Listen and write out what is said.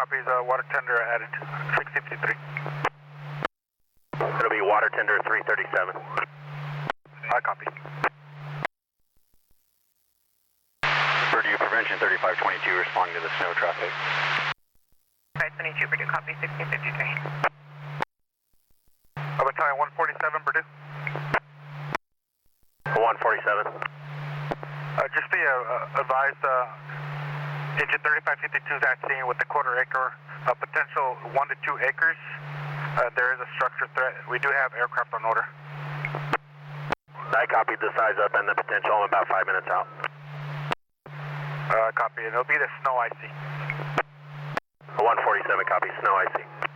copies, water tender added, 653. It'll be water tender 337. I copy. Purdue Prevention 3522 responding to the snow traffic. 522 Purdue, copy 1653. Battalion 147, Purdue. 147. Just be advised, engine 3552 is at scene with a quarter acre, potential 1 to 2 acres. There is a structure threat. We do have aircraft on order. I copied the size up and the potential. I'm about 5 minutes out. Copy. It'll be the snow I see. 147, copy, snow I see.